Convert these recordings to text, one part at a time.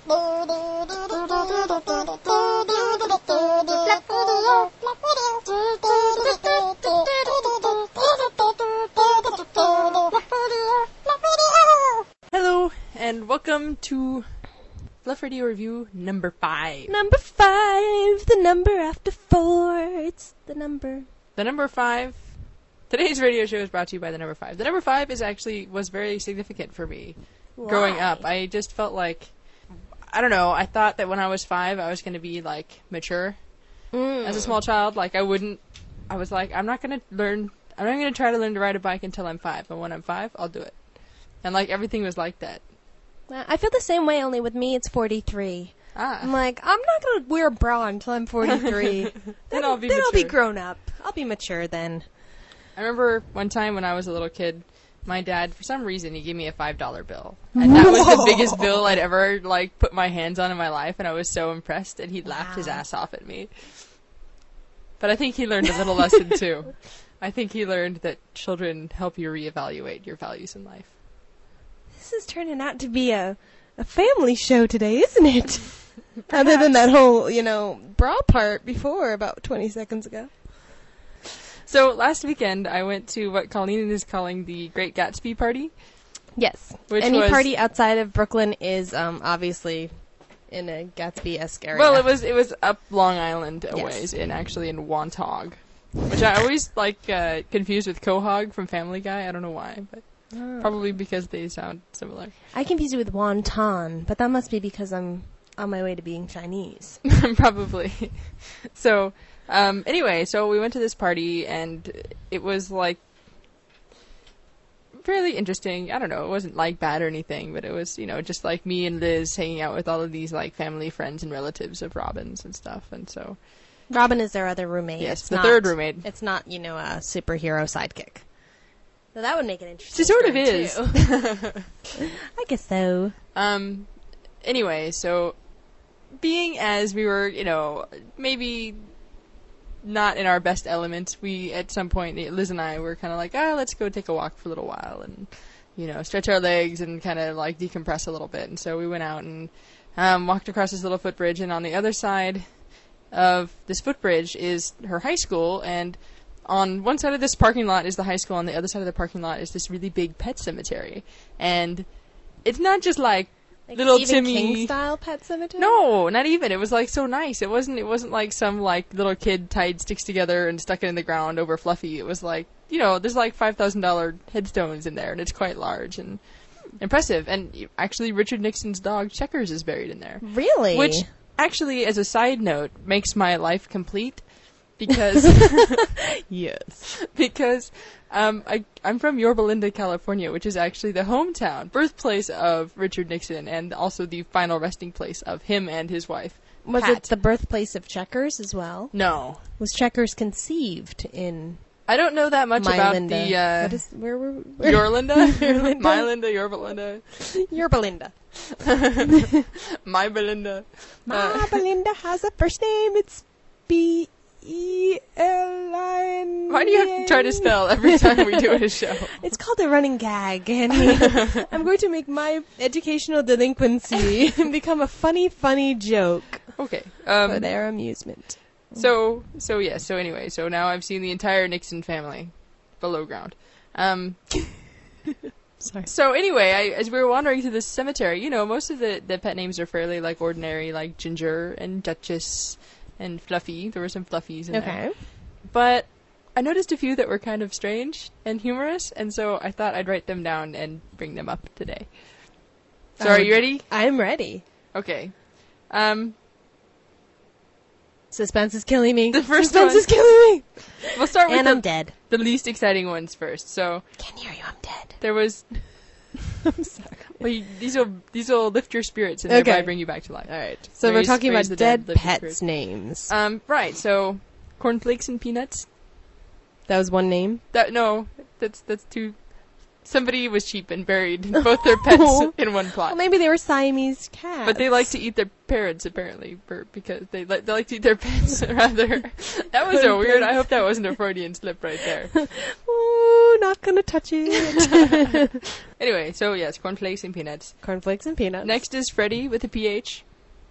Hello, and welcome to Fluff Radio Review number 5. Number 5, the number after 4. It's the number. The number 5. Today's radio show is brought to you by the number 5. The number 5 was very significant for me growing up. I just felt like, I don't know, I thought that when I was 5, I was going to be, like, mature. As a small child, like, I was like, I'm not going to try to learn to ride a bike until I'm 5. And when I'm 5, I'll do it. And, like, everything was like that. I feel the same way, only with me, it's 43. I'm like, I'm not going to wear a bra until I'm 43. Then I'll be mature. Then I'll be grown up. I'll be mature then. I remember one time when I was a little kid, my dad, for some reason, he gave me a $5 bill. And that was the biggest bill I'd ever, like, put my hands on in my life, and I was so impressed, and he laughed his ass off at me. But I think he learned a little lesson, too. I think he learned that children help you reevaluate your values in life. This is turning out to be a family show today, isn't it? Other than that whole, bra part before, about 20 seconds ago. So, last weekend, I went to what Colleen is calling the Great Gatsby Party. Yes. Any party outside of Brooklyn is, obviously, in a Gatsby-esque area. Well, it was up Long Island a ways, in Wantagh. Which I always, confused with Quahog from Family Guy. I don't know why, but probably because they sound similar. I confused it with wonton, but that must be because I'm on my way to being Chinese. Probably. So, anyway, so we went to this party, and it was, fairly interesting. I don't know, it wasn't, bad or anything, but it was, just, me and Liz hanging out with all of these, family, friends, and relatives of Robin's and stuff, and so... Robin is their other roommate. Yes, the third roommate. It's not, a superhero sidekick. So that would make it interesting. She sort of is. I guess so. Anyway, so being as we were, maybe not in our best elements, we, at some point, Liz and I were kind of like, let's go take a walk for a little while and, stretch our legs and kind of, decompress a little bit. And so we went out and walked across this little footbridge, and on the other side of this footbridge is her high school, and on one side of this parking lot is the high school, on the other side of the parking lot is this really big pet cemetery. And it's not just little Stephen Timmy King style pet cemetery? No, not even. It was so nice. It wasn't like some little kid tied sticks together and stuck it in the ground over Fluffy. It was there's $5,000 headstones in there, and it's quite large and impressive. And actually Richard Nixon's dog Checkers is buried in there. Really? Which actually, as a side note, makes my life complete. Because yes, because I'm from Yorba Linda, California, which is actually the hometown, birthplace of Richard Nixon, and also the final resting place of him and his wife. Was Pat. it the birthplace of Checkers as well? No. Was Checkers conceived in? I don't know that much about the. Where were Yorlinda? Mylinda, Yorba Linda. Yorba Linda. My Belinda. My Belinda has a first name. It's B. E-L-I-N. Why do you have to try to spell every time we do a show? It's called a running gag, and I'm going to make my educational delinquency become a funny joke. Okay. For their amusement. So anyway, so now I've seen the entire Nixon family below ground. Sorry. So anyway, as we were wandering through this cemetery, most of the pet names are fairly ordinary, like Ginger and Duchess and Fluffy. There were some Fluffies in there. But I noticed a few that were kind of strange and humorous, and so I thought I'd write them down and bring them up today. So are you ready? I'm ready. Okay. Suspense is killing me. The first Suspense one is killing me. We'll start with I'm dead. The least exciting ones first. So Can't hear you. I'm dead. there was. I'm sorry. Well, these will lift your spirits and thereby bring you back to life. All right. So we're talking about the dead lift your pets' spirits. names. Right. So, cornflakes and peanuts. That was one name? No, that's two. Somebody was cheap and buried both their pets in one plot. Well, maybe they were Siamese cats. But they like to eat their parents, apparently, because they like to eat their pets, rather. That was so weird. I hope that wasn't a Freudian slip right there. Ooh, not gonna touch it. Anyway, so yes, cornflakes and peanuts. Cornflakes and peanuts. Next is Freddy with a PH.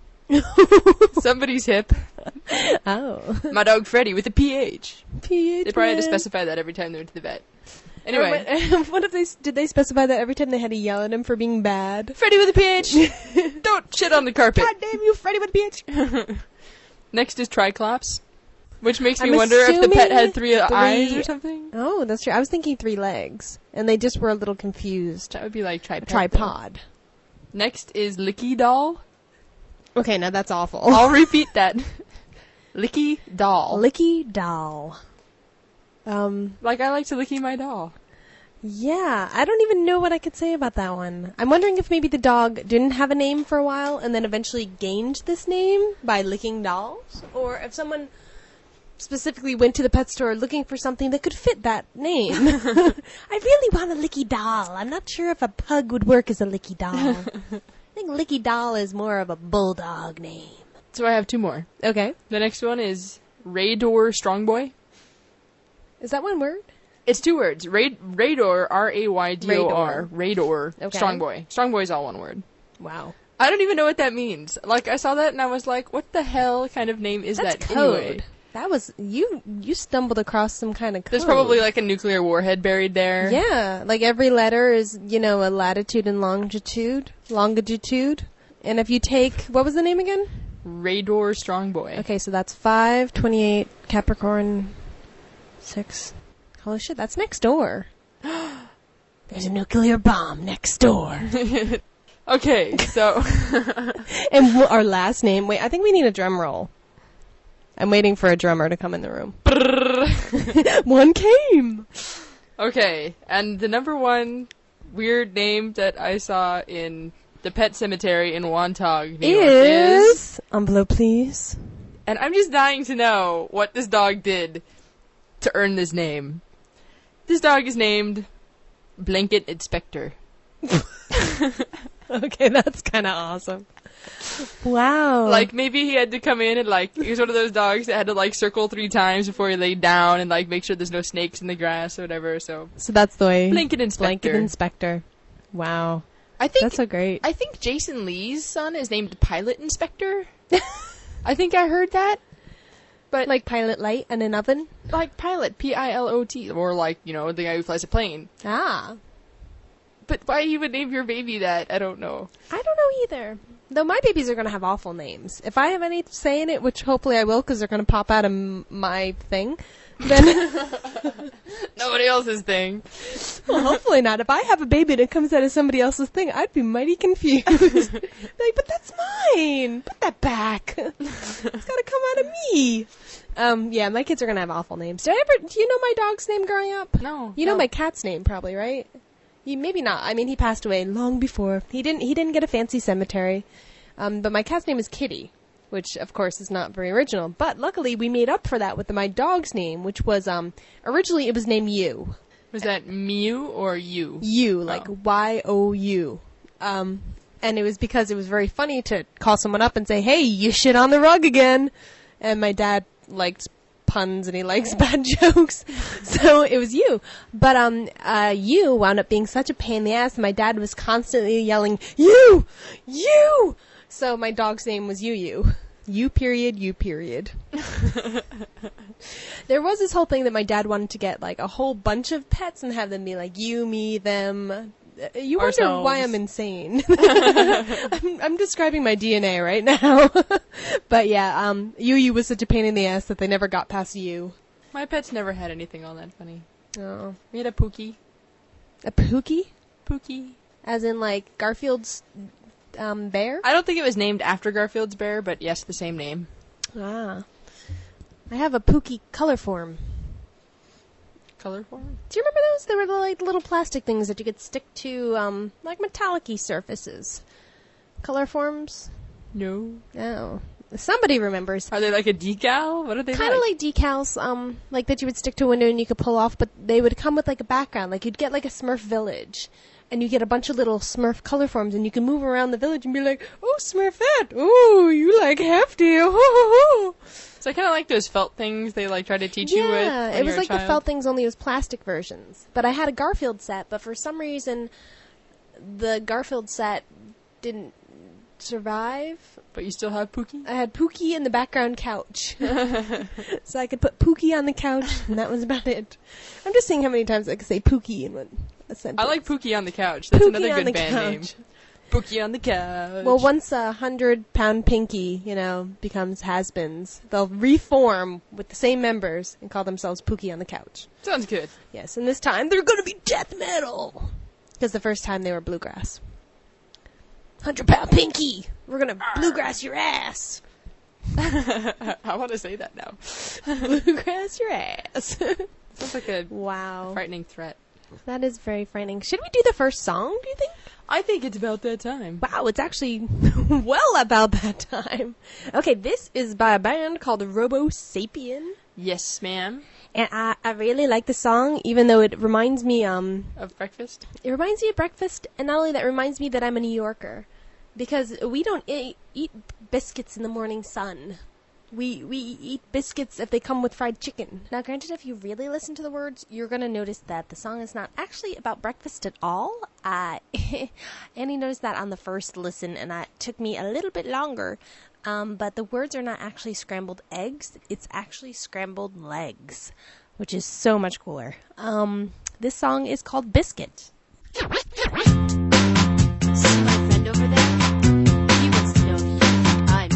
Somebody's hip. Oh. My dog Freddy with a PH. PH. They probably had to specify that every time they went to the vet. Anyway. What if did they specify that every time they had to yell at him for being bad? Freddy with a PH! Don't shit on the carpet. God damn you, Freddy with a PH! Next is Triclops, which makes me wonder if the pet had three eyes or something. Oh, that's true. I was thinking 3 legs, and they just were a little confused. That would be like Tripod. Next is Licky Doll. Okay, now that's awful. I'll repeat that. Licky Doll. Licky Doll. Like I like to licky my doll. Yeah, I don't even know what I could say about that one. I'm wondering if maybe the dog didn't have a name for a while and then eventually gained this name by licking dolls, or if someone specifically went to the pet store looking for something that could fit that name. I really want a Licky Doll. I'm not sure if a pug would work as a Licky Doll. I think Licky Doll is more of a bulldog name. So I have 2 more. Okay. The next one is Raydor Strongboy. Is that one word? It's 2 words. Raydor, R-A-Y-D-O-R. Raydor. Okay. Strongboy. Strongboy is all one word. Wow. I don't even know what that means. Like, I saw that and I was like, what the hell kind of name is That's that code. anyway? That was, you stumbled across some kind of code. There's probably like a nuclear warhead buried there. Yeah, like every letter is, a latitude and longitude. And if you take, what was the name again? Raydor Strongboy. Okay, so that's 5, 28, Capricorn, 6. Holy shit, that's next door. There's a nuclear bomb next door. Okay, so... And our last name, wait, I think we need a drum roll. I'm waiting for a drummer to come in the room. One came! Okay, and the number 1 weird name that I saw in the pet cemetery in Wantagh, New York is... Envelope, please. And I'm just dying to know what this dog did to earn this name. This dog is named Blanket Inspector. Okay, that's kind of awesome. Wow. Like, maybe he had to come in and, like, he was one of those dogs that had to, like, circle 3 times before he laid down and, like, make sure there's no snakes in the grass or whatever, so... So that's the way... Blanket Inspector. Blanket Inspector. Wow. I think... That's so great. I think Jason Lee's son is named Pilot Inspector. I think I heard that. But... Like Pilot Light and an oven? Like Pilot, P-I-L-O-T. Or, like, the guy who flies a plane. Ah. But why you would name your baby that, I don't know. I don't know either. Though my babies are going to have awful names. If I have any say in it, which hopefully I will because they're going to pop out of my thing, then... Nobody else's thing. Well, hopefully not. If I have a baby that comes out of somebody else's thing, I'd be mighty confused. Like, but that's mine. Put that back. It's got to come out of me. Yeah, my kids are going to have awful names. Do you know my dog's name growing up? No. You know my cat's name probably, right? Maybe not. I mean, he passed away long before. He didn't get a fancy cemetery. But my cat's name is Kitty, which of course is not very original. But luckily we made up for that with my dog's name, which was, originally it was named You. Was that Mew or you? You, like Y-O-U. And it was because it was very funny to call someone up and say, hey, you shit on the rug again. And my dad liked puns and he likes bad jokes. So it was You. But You wound up being such a pain in the ass. My dad was constantly yelling, You! You! So my dog's name was You. You period, You period. There was this whole thing that my dad wanted to get like a whole bunch of pets and have them be like you, me, them. You wonder Ourselves. why I'm insane. I'm describing my DNA right now. But yeah, You was such a pain in the ass that they never got past You. My pets never had anything all that funny. Oh. We had a Pookie. A Pookie? Pookie. As in like Garfield's bear? I don't think it was named after Garfield's bear, but yes, the same name. Ah. I have a Pookie color form. Color form? Do you remember those? They were like little plastic things that you could stick to, like metallic-y surfaces. Color forms? No. Oh. Somebody remembers. Are they like a decal? What are they Kind of like decals, like that you would stick to a window and you could pull off, but they would come with like a background. Like you'd get like a Smurf village, and you get a bunch of little Smurf color forms, and you can move around the village and be like, "Oh, Smurfette! Oh, you like hefty! Oh." So I kind of like those felt things they like try to teach you with. Yeah, when it was you're a like the child. felt things, only it was plastic versions. But I had a Garfield set, but for some reason, the Garfield set didn't survive. But you still have Pookie? I had Pookie in the background couch. So I could put Pookie on the couch, and that was about it. I'm just seeing how many times I could say Pookie in a sentence. I like Pookie on the couch. That's Pookie another on good the band name. couch. Pookie on the couch. Well, once 100-pound Pinky, becomes has-beens, they'll reform with the same members and call themselves Pookie on the Couch. Sounds good. Yes, and this time they're going to be death metal. Because the first time they were bluegrass. 100-pound Pinky! We're going to bluegrass your ass! I want to say that now. Bluegrass your ass. Sounds like a Wow. frightening threat. That is very frightening. Should we do the first song, do you think? I think it's about that time. Wow, it's actually well about that time. Okay, this is by a band called Robo Sapien. Yes, ma'am. And I really like the song, even though it reminds me, Of breakfast? it reminds me of breakfast, and not only that, it reminds me that I'm a New Yorker. Because we don't eat biscuits in the morning sun. We eat biscuits if they come with fried chicken. Now, granted, if you really listen to the words, you're going to notice that the song is not actually about breakfast at all. Annie noticed that on the first listen, and it took me a little bit longer. But the words are not actually scrambled eggs. It's actually scrambled legs, which is so much cooler. This song is called Biscuit. See my friend over there? He wants to know if you think I'm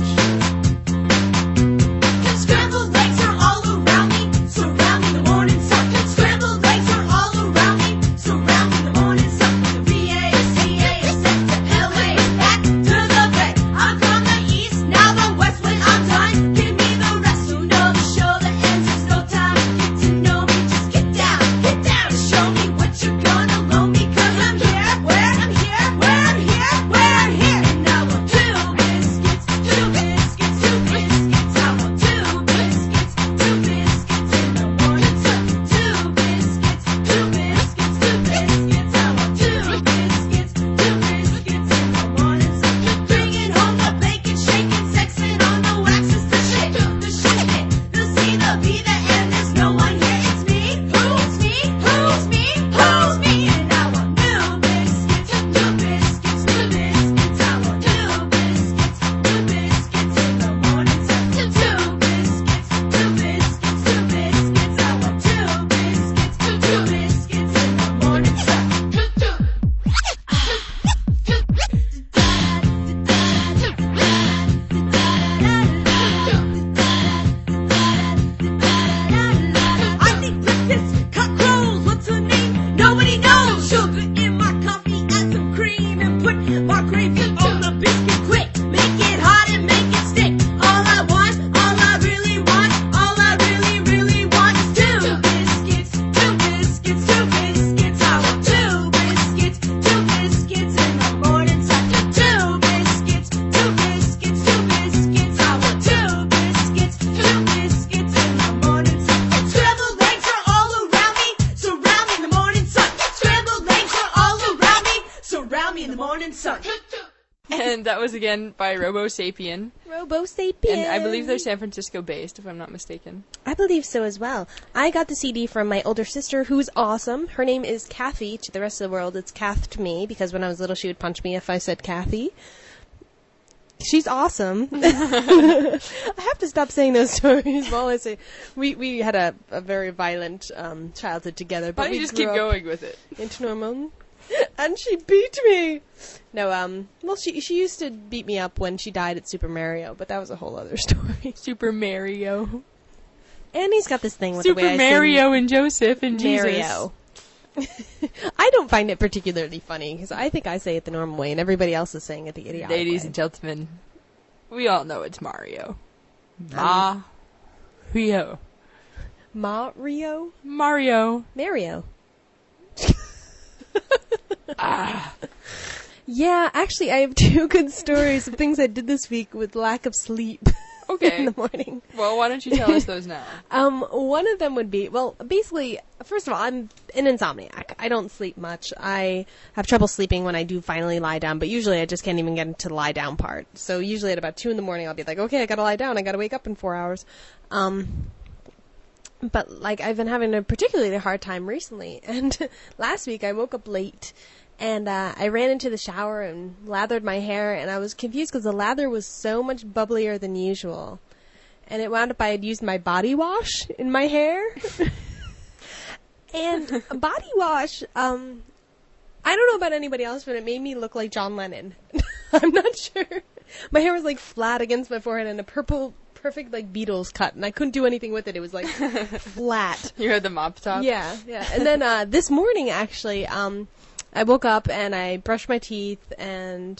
cute. Scrambled eggs are all around me, surrounding the morning sun. Scrambled eggs are all around me, surrounding the morning sun. The B-A-C-A-S-S to L-A, back to the bay. I'm from the east, now the west when I'm done. Give me the rest, you know the show that ends, there's no time. Get to know me, just get down and show me what you're gonna loan me. 'Cause I'm here, where I'm here, where I'm here, where I'm here. And I want two biscuits, two biscuits, two biscuits. I want two biscuits, two biscuits in the morning sun. Two biscuits, two biscuits, two biscuits. I want two biscuits, two biscuits in the morning sun. Bringing home the bacon, shaking, sexing on the waxes, the shake, the shaking, the C, the B, the N. There's no one here. It's me. Who's me? Who's me? Who's me? And I want new biscuits, new biscuits, new biscuits. I want new biscuits, new biscuits in the morning sun. Two biscuits, two biscuits, two biscuits. I want two biscuits, two biscuits in the morning sun. I think breakfast, cockroach, what's her name? Nobody knows. Sugar in my coffee, add some cream and put my gravy on the biscuit quick. Make it hot and make it stick. All I want, all I really want, all I really, really want is two biscuits, two biscuits, two biscuits. I want two biscuits, two biscuits in the morning sun. Two biscuits, two biscuits, two biscuits. I want two biscuits, two biscuits in the morning sun. Scrambled eggs are all around me, surrounding the morning sun. Scrambled eggs are all around me, surround me in the morning sun. And that was again by Robo Sapien. Robo Sapien. And I believe they're San Francisco based, if I'm not mistaken. I believe so as well. I got the CD from my older sister, who's awesome. Her name is Kathy. To the rest of the world, it's Kath to me, because when I was little, she would punch me if I said Kathy. She's awesome. I have to stop saying those stories while I say... We had a very violent childhood together, Why but don't we you just grew keep up going with it? into normal. And she beat me! No, well, she used to beat me up when she died at Super Mario, but that was a whole other story. Super Mario. Annie's got this thing with Super the way I Mario and Joseph and say Jesus. Mario. I don't find it particularly funny, because I think I say it the normal way, and everybody else is saying it the idiotic Ladies way. and gentlemen, we all know it's Mario. Mario. Mario? Mario. Mario. Yeah, actually, I have 2 good stories of things I did this week with lack of sleep Okay. in the morning. Well, why don't you tell us those now? One of them would be, well, basically, first of all, I'm an insomniac. I don't sleep much. I have trouble sleeping when I do finally lie down, but usually I just can't even get into the lie down part. So usually at about 2 in the morning, I'll be like, okay, I gotta lie down. I gotta wake up in 4 hours. But, like, I've been having a particularly hard time recently. And last week I woke up late. And I ran into the shower and lathered my hair, and I was confused because the lather was so much bubblier than usual. And it wound up I had used my body wash in my hair. And body wash, I don't know about anybody else, but it made me look like John Lennon. I'm not sure. My hair was like flat against my forehead and a perfect like Beatles cut, and I couldn't do anything with it. It was like flat. You had the mop top? Yeah. And then this morning, actually, I woke up and I brushed my teeth and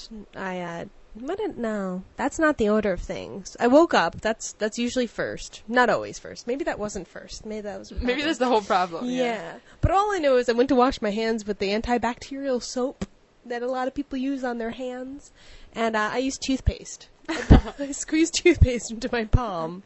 no, that's not the order of things. I woke up. That's usually first. Not always first. Maybe that wasn't first. Maybe that was a problem. Maybe that's the whole problem. Yeah. But all I know is I went to wash my hands with the antibacterial soap that a lot of people use on their hands. And I used toothpaste. I squeezed toothpaste into my palm.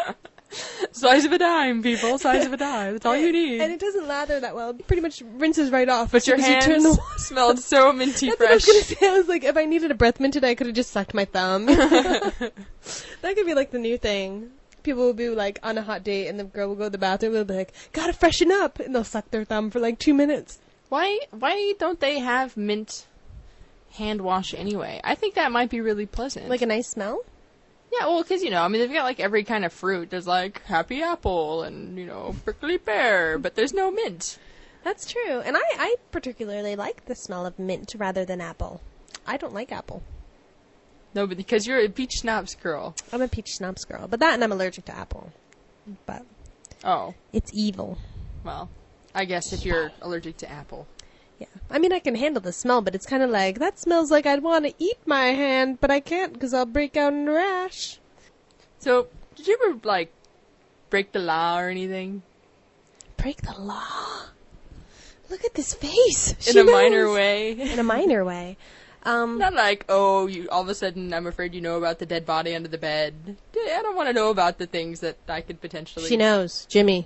Size of a dime, people. Size of a dime. That's all you need. And it doesn't lather that well. It pretty much rinses right off. But your as soon as hands you turn the water smelled so minty That's what I was fresh. gonna say. I was like, if I needed a breath mint today, I could have just sucked my thumb. That could be like the new thing. People will be like on a hot date, and the girl will go to the bathroom and they'll be like, "Gotta freshen up," and they'll suck their thumb for like 2 minutes. Why don't they have mint hand wash anyway? I think that might be really pleasant. Like a nice smell. Yeah, well, because, I mean, they've got, like, every kind of fruit. There's, like, happy apple and, prickly pear, but there's no mint. That's true. And I particularly like the smell of mint rather than apple. I don't like apple. No, but because you're a peach schnapps girl. I'm a peach schnapps girl. But that and I'm allergic to apple. But Oh, it's evil. well, I guess if you're allergic to apple. Yeah. I mean, I can handle the smell, but it's kind of like, that smells like I'd want to eat my hand, but I can't because I'll break out in a rash. So, did you ever, like, break the law or anything? Break the law? Look at this face. In a minor way? In a minor way. Not like, you all of a sudden, I'm afraid you know about the dead body under the bed. I don't want to know about the things that I could potentially... She knows. Jimmy.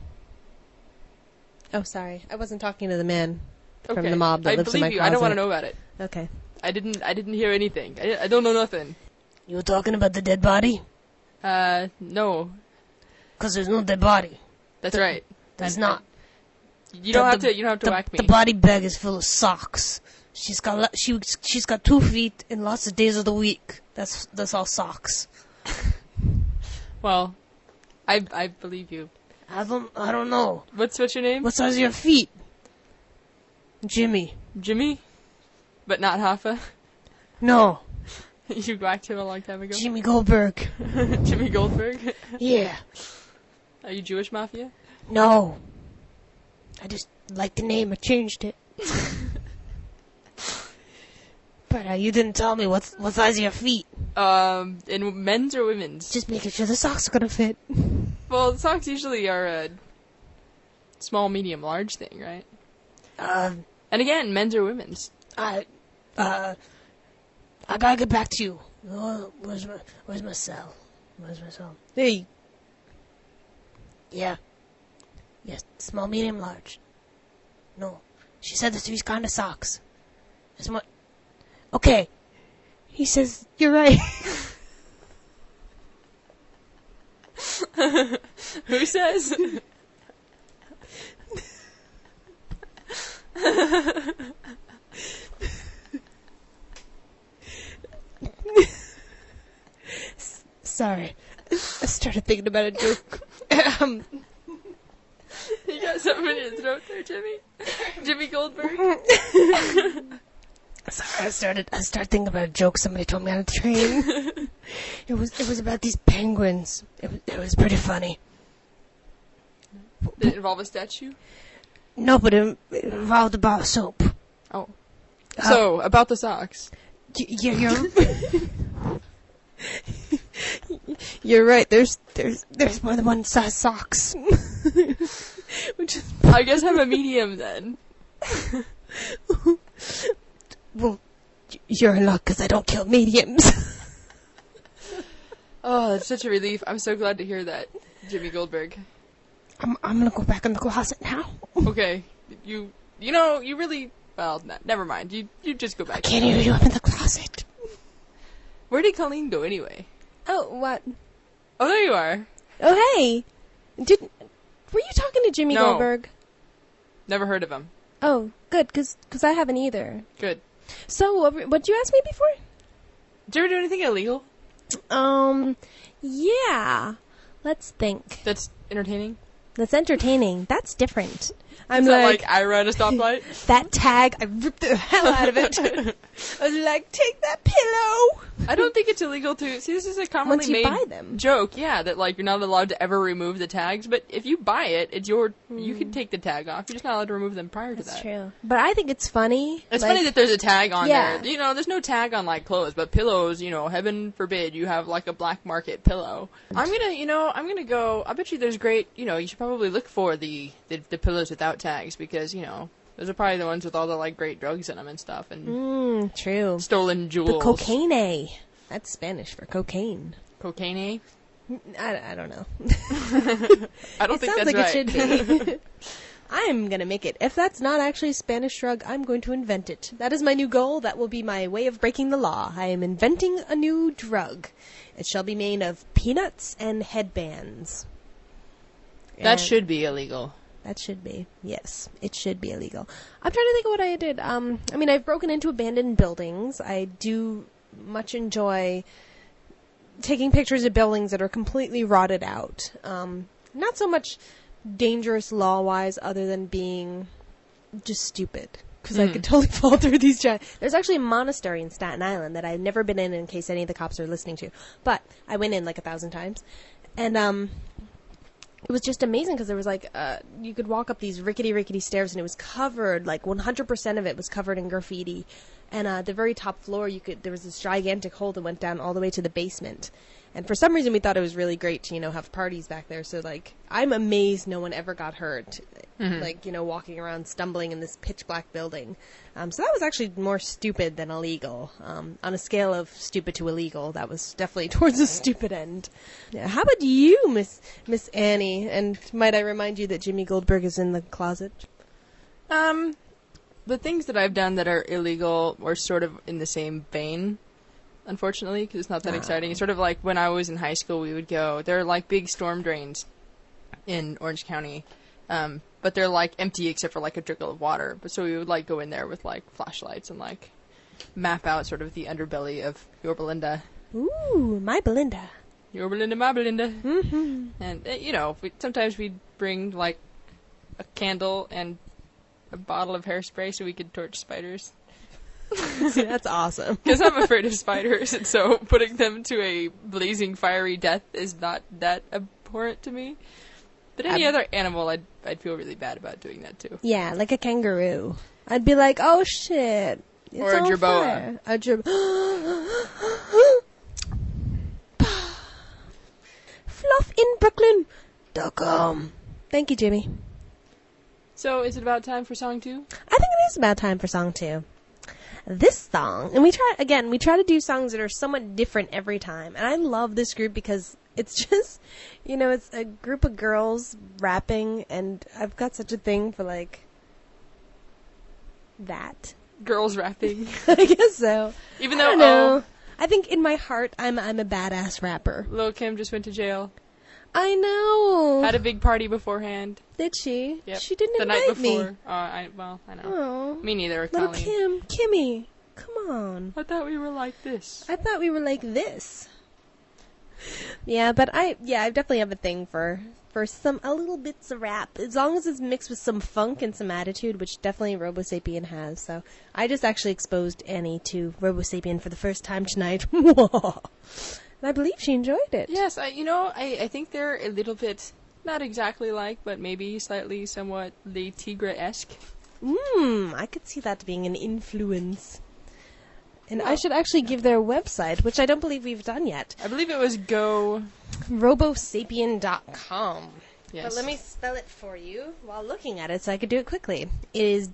Oh, sorry. I wasn't talking to the man from the mob that lives in my believe you. closet. I don't want to know about it. Okay. I didn't hear anything. I don't know nothing. You were talking about the dead body? No. Because there's no dead body. That's right. There's not. You don't have to whack me. The body bag is full of socks. She's got 2 feet and lots of days of the week. That's all socks. Well, I believe you. I don't know. What's your name? What size are your feet? Jimmy. Jimmy? But not Hoffa? No. You whacked him a long time ago? Jimmy Goldberg. Jimmy Goldberg? Yeah. Are you Jewish Mafia? No. I just like the name. I changed it. But you didn't tell me what size are your feet. In men's or women's? Just making sure the socks are gonna fit. Well, the socks usually are a small, medium, large thing, right? And again, men's or women's? I gotta get back to you. Where's my cell? Where's my cell? Hey. Yeah. Yes, small, medium, large. No. She said there's 3 kind of socks. There's more. Okay. He says, you're right. Who says? Sorry. I started thinking about a joke. You got something in your throat there, Jimmy? Jimmy Goldberg? Sorry, I started thinking about a joke somebody told me on a train. It was about these penguins. It was pretty funny. Did it involve a statue? No, but it involved a bar of soap. Oh. So, about the socks. You're right. There's more than one size socks. Which is I guess I'm a medium then. well, You're in luck because I don't kill mediums. Oh, that's such a relief. I'm so glad to hear that, Jimmy Goldberg. I'm gonna go back in the closet now. Okay, you know, you really, well, never mind. You just go back. Can't hear you up in the closet. Where did Colleen go anyway? Oh, what? Oh, there you are. Oh, hey. Were you talking to Jimmy No. Goldberg? Never heard of him. Oh, good, because I haven't either. Good. So, what'd you ask me before? Did you ever do anything illegal Yeah. Let's think. that's entertaining? That's entertaining. That's different. I'm Is that like, like I ran a stoplight? that tag, I ripped the hell out of it. I was like, take that pillow. I don't think it's illegal to see. This is a commonly Once you made buy them. joke, yeah, that like you're not allowed to ever remove the tags. But if you buy it, it's your. You can take the tag off. You're just not allowed to remove them prior to That's that. true. But I think it's funny. It's like, funny that there's a tag on Yeah. there. You know, there's no tag on like clothes, but pillows. You know, heaven forbid you have like a black market pillow. I'm gonna go. I bet you there's great. You know, you should probably look for the pillows without tags because you know those are probably the ones with all the like great drugs in them and stuff and true. stolen jewels. The cocaine. That's Spanish for cocaine. Cocaine. I don't know. I don't It think sounds that's like right. it should be. I'm gonna make it. If that's not actually a Spanish drug, I'm going to invent it. That is my new goal. That will be my way of breaking the law. I am inventing a new drug. It shall be made of peanuts and headbands. That And should be illegal. That should be. Yes, it should be illegal. I'm trying to think of what I did. I mean, I've broken into abandoned buildings. I do much enjoy taking pictures of buildings that are completely rotted out. Not so much dangerous law-wise, other than being just stupid. Because I could totally fall through these There's actually a monastery in Staten Island that I've never been in case any of the cops are listening to. But I went in like 1,000 times. And, it was just amazing because there was like, you could walk up these rickety stairs and it was covered, like 100% of it was covered in graffiti. And the very top floor, there was this gigantic hole that went down all the way to the basement. And for some reason, we thought it was really great to, have parties back there. So, like, I'm amazed no one ever got hurt. Like, walking around stumbling in this pitch black building. So that was actually more stupid than illegal. On a scale of stupid to illegal, that was definitely towards the stupid end. Yeah. How about you, Miss Annie? And might I remind you that Jimmy Goldberg is in the closet? The things that I've done that are illegal are sort of in the same vein, unfortunately, because it's not that exciting. It's sort of like when I was in high school, we would go. There are like big storm drains in Orange County, but they're like empty except for like a trickle of water. But so we would like go in there with like flashlights and like map out sort of the underbelly of Your Belinda. Ooh, my Belinda. Your Belinda, my Belinda. Mm-hmm. And sometimes we'd bring like a candle and a bottle of hairspray so we could torch spiders. See, that's awesome. Because I'm afraid of spiders, and so putting them to a blazing, fiery death is not that abhorrent to me. But any other animal, I'd feel really bad about doing that too. Yeah, like a kangaroo. I'd be like, oh shit. It's Or a on jerboa. fire. A Fluffinbrooklyn.com. Thank you, Jimmy. So, is it about time for song 2? I think it is about time for song 2. This song, and we try to do songs that are somewhat different every time. And I love this group because it's just, it's a group of girls rapping, and I've got such a thing for, like, that. Girls rapping. I guess so. Even I though, don't know. I think in my heart, I'm a badass rapper. Lil' Kim just went to jail. I know. Had a big party beforehand. Did she? Yep. She didn't the invite night before. me. I know. Oh, Me neither, little Colleen. Kimmy, come on. I thought we were like this. I thought we were like this. Yeah, but I definitely have a thing for a little bits of rap, as long as it's mixed with some funk and some attitude, which definitely Robosapien has. So I just actually exposed Annie to Robosapien for the first time tonight. And I believe she enjoyed it. Yes, I think they're a little bit, not exactly like, but maybe slightly somewhat Le Tigre-esque. I could see that being an influence. And I should actually give their website, which I don't believe we've done yet. I believe it was Go... Robosapien.com. Yes. But let me spell it for you while looking at it so I could do it quickly. It is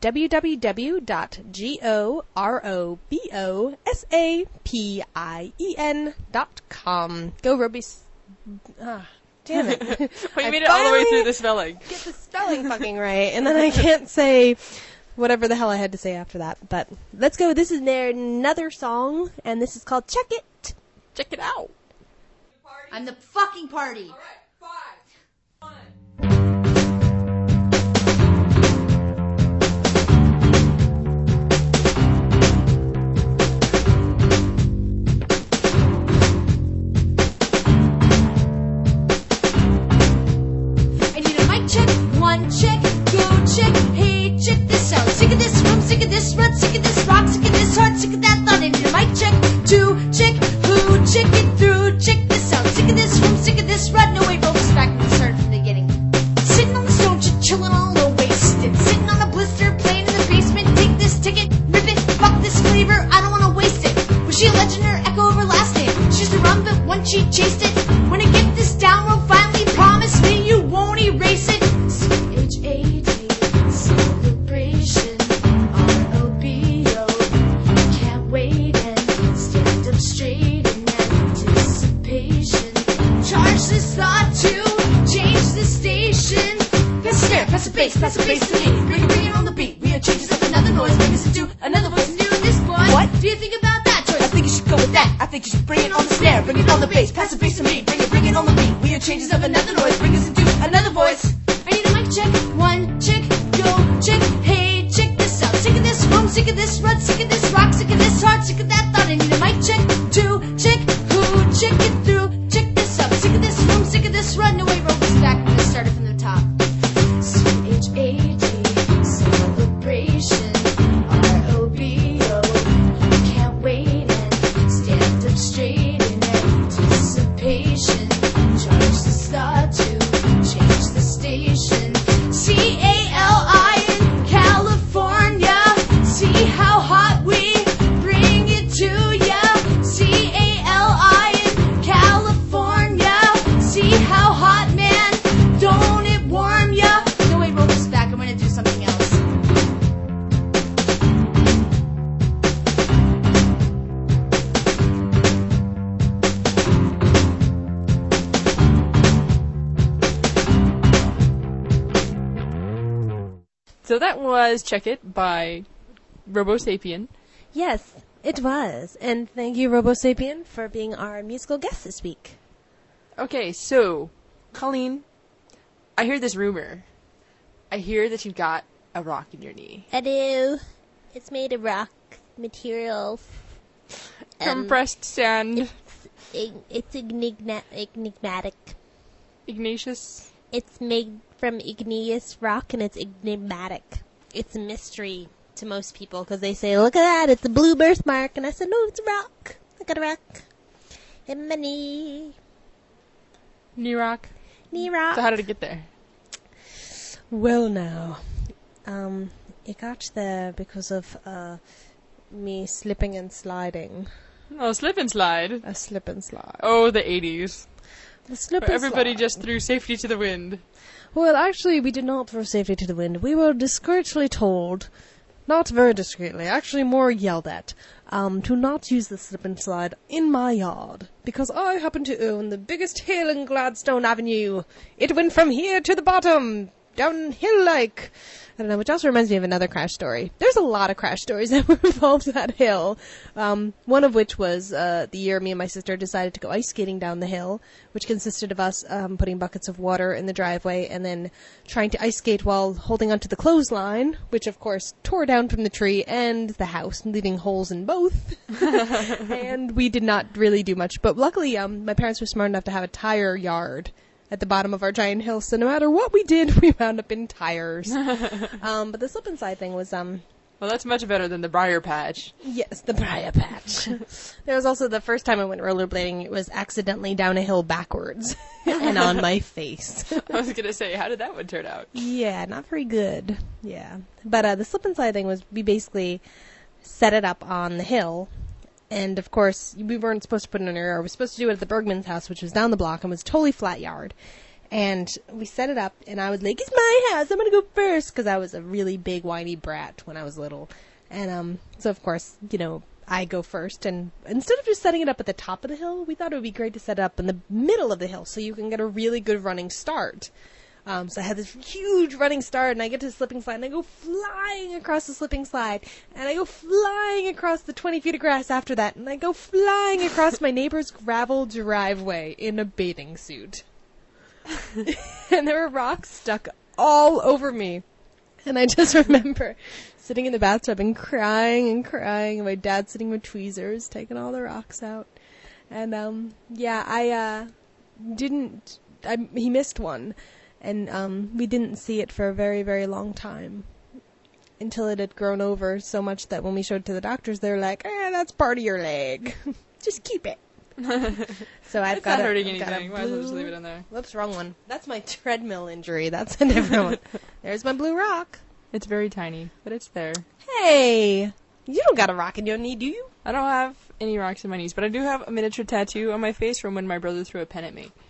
www.gorobosapien.com. Go Robies. Damn it. Well, you I made it all the way through finally the spelling. Get the spelling fucking right, and then I can't say whatever the hell I had to say after that. But let's go. This is their another song, and this is called Check It. Check it out. I'm the fucking party. I need a mic check, one check, go check, hey, check this out. Sick of this room, sick of this rut, sick of this rock, sick of this heart, sick of that thought. I need a mic check, two check, who, check it through, check this out. Sick of this room, sick of this rut, no way, focus back and start from the beginning. Sitting on the stone, chillin' all low wasted. Sitting on a blister, playing in the basement. Take this ticket, rip it, fuck this flavor, I don't wanna waste it. Was she a legend or echo everlasting? She's the rum, but once she chased it, when I get this down, will finally promise me you won't erase it. CHAD, celebration, ROBO. Can't wait and stand up straight in anticipation. Charge this thought to change the station. Pass a snare, pass a bass to me. Bring it on the beat. We are changes of another noise. Bring us into another voice. New in this boy. What do you think about that choice? I think you should go with that. I think you should bring it on the snare. Bring it on the bass. Pass a bass to me. Bring it on the beat. We are changes of another noise. Bring us into another voice. I need a mic check. One check. Go check. Hey, check this out. Sick of this room. Sick of this rut. Sick of this rock. Sick of this heart. Sick of that thought. I need a mic check. Two check. Who check it through. Check this out. Sick of this room. Sick of this rut. No way, rope is back. I'm gonna start it from the top. CHAD, celebration, ROBO. Can't wait and stand up straight in anticipation. Charge this thought to change the station. CALI in California. See how hot we bring it to ya. CALI in California. See how hot, man. Don't it warm ya? No, wait, roll this back. I'm gonna do something else. So that was Check It by RoboSapien. Yes, it was. And thank you, RoboSapien, for being our musical guest this week. Okay, so, Colleen, I hear this rumor. I hear that you've got a rock in your knee. I do. It's made of rock materials. Compressed sand. It's enigmatic. Ignatius. It's made from igneous rock and it's enigmatic. It's a mystery to most people because they say, look at that, it's a blue birthmark. And I said, no, it's a rock. I got a rock in my knee. Knee rock. Knee rock. So how did it get there? Well, now, it got there because of me slipping and sliding. Oh, slip and slide. A slip and slide. Oh, the 80s. The slip Where and everybody slide. just threw safety to the wind. Well, actually, we did not throw safety to the wind. We were discreetly told, not very discreetly, actually more yelled at, to not use the slip and slide in my yard, because I happen to own the biggest hill in Gladstone Avenue. It went from here to the bottom, downhill like. I don't know, which also reminds me of another crash story. There's a lot of crash stories that were involved that hill. One of which was the year me and my sister decided to go ice skating down the hill, which consisted of us putting buckets of water in the driveway and then trying to ice skate while holding onto the clothesline, which of course tore down from the tree and the house, leaving holes in both. And we did not really do much. But luckily, my parents were smart enough to have a tire yard at the bottom of our giant hill, so no matter what we did, we wound up in tires. But the slip and slide thing was, Well, that's much better than the Briar Patch. yes, the briar patch. There was also the first time I went rollerblading, it was accidentally down a hill backwards and on my face. I was gonna say, how did that one turn out? Yeah, not very good. Yeah. But the slip and slide thing was we basically set it up on the hill. And, of course, we weren't supposed to put it in our yard. We were supposed to do it at the Bergman's house, which was down the block and was a totally flat yard. And we set it up, and I was like, it's my house, I'm gonna go first, because I was a really big, whiny brat when I was little. And, so of course, I go first, and instead of just setting it up at the top of the hill, we thought it would be great to set it up in the middle of the hill, so you can get a really good running start. So I had this huge running start, and I get to the slipping slide, and I go flying across the slipping slide, and I go flying across the 20 feet of grass after that, and I go flying across my neighbor's gravel driveway in a bathing suit. And there were rocks stuck all over me. And I just remember sitting in the bathtub and crying, and my dad sitting with tweezers, taking all the rocks out. And, he missed one. And, we didn't see it for a very, very long time. Until it had grown over so much that when we showed it to the doctors, they were like, that's part of your leg. Just keep it. So I've It's got not hurting I've got a anything. Might as well just leave it in there. Whoops, wrong one. That's my treadmill injury. That's a different one. There's my blue rock. It's very tiny, but it's there. Hey, you don't got a rock in your knee, do you? I don't have any rocks in my knees, but I do have a miniature tattoo on my face from when my brother threw a pen at me.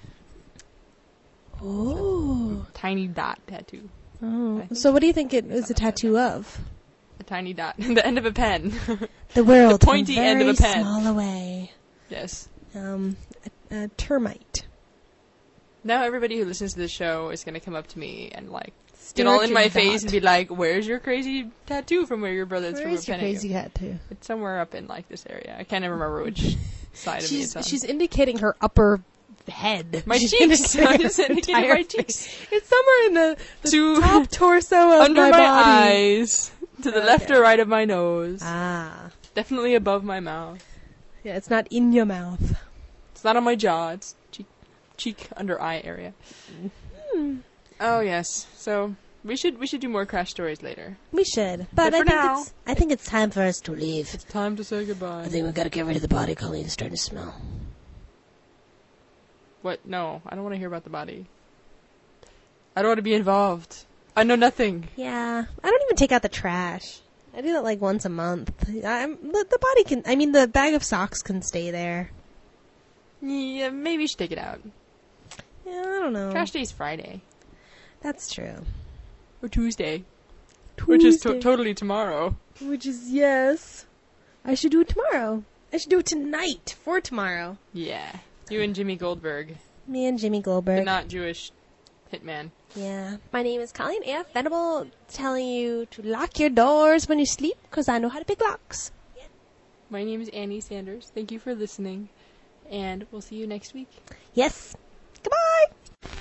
Oh. Tiny dot tattoo. Oh. So what do you think it is a tattoo of? A tiny dot. The end of a pen. The world The pointy from end of a very pen. small away. Yes. A termite. Now everybody who listens to this show is going to come up to me and, like, Stare get all at in your my face dot. and be like, where's your crazy tattoo from where your brother threw a Where's your pen at crazy you? tattoo? It's somewhere up in, like, this area. I can't even remember which side of me it's on. She's indicating her upper head. My She's cheeks. indicating I'm her just indicating entire my cheeks. face. It's somewhere in the To- top torso of Under my, body. eyes. To the left or right of my nose. Ah. Definitely above my mouth. Yeah, it's not in your mouth. It's not on my jaw. It's cheek under eye area. Oh yes. So we should do more crash stories later. We should. But for now- I think it's time for us to leave. It's time to say goodbye. I think we gotta get rid of the body. Colleen's starting to smell. What? No, I don't want to hear about the body. I don't want to be involved. I know nothing. Yeah, I don't even take out the trash. I do that like once a month. The body can. I mean, the bag of socks can stay there. Yeah, maybe you should take it out. Yeah, I don't know. Trash day's Friday That's true. or Tuesday, which is totally tomorrow. Which is yes. I should do it tomorrow. I should do it tonight for tomorrow. Yeah, you and Jimmy Goldberg, Me and Jimmy the Goldberg. not Jewish hitman. Yeah. My name is Colleen F. Venable, telling you to lock your doors when you sleep, because I know how to pick locks. My name is Annie Sanders. Thank you for listening, and we'll see you next week. Yes. Goodbye.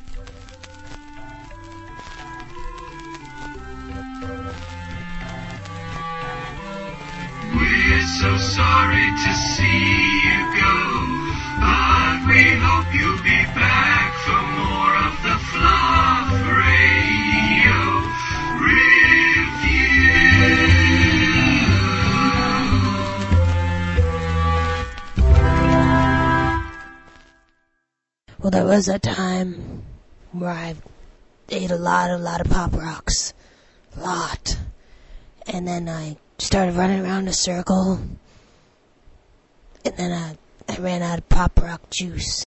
We're so sorry to see you go, but we hope you'll be back for more of the Fluff Radio Review. Well, there was a time where I ate a lot of Pop Rocks. A lot. And then I started running around in a circle. And then I ran out of Pop Rock juice.